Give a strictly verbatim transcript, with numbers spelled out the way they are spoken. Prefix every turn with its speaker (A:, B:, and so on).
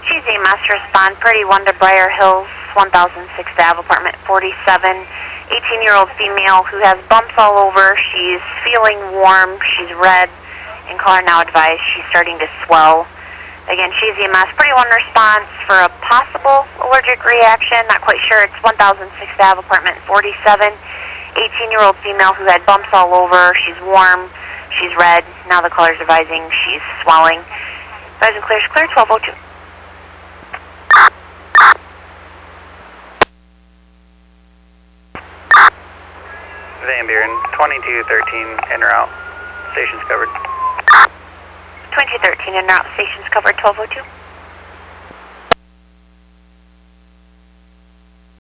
A: She's a master respond, Pretty Wonder Briar Hills, one thousand sixth Ave, apartment forty-seven. eighteen-year-old female who has bumps all over. She's feeling warm. She's red. And caller now advised she's starting to swell. Again, she's E M S. Pretty One response for a possible allergic reaction. Not quite sure. It's one thousand sixth Ave, apartment forty-seven. eighteen-year-old female who had bumps all over. She's warm. She's red. Now the caller's advising she's swelling. Advising clear is clear, twelve oh two.
B: Van Buren, twenty-two thirteen, in or out. Station's covered.
A: twenty-two thirteen, in or out. Station's covered, twelve oh two.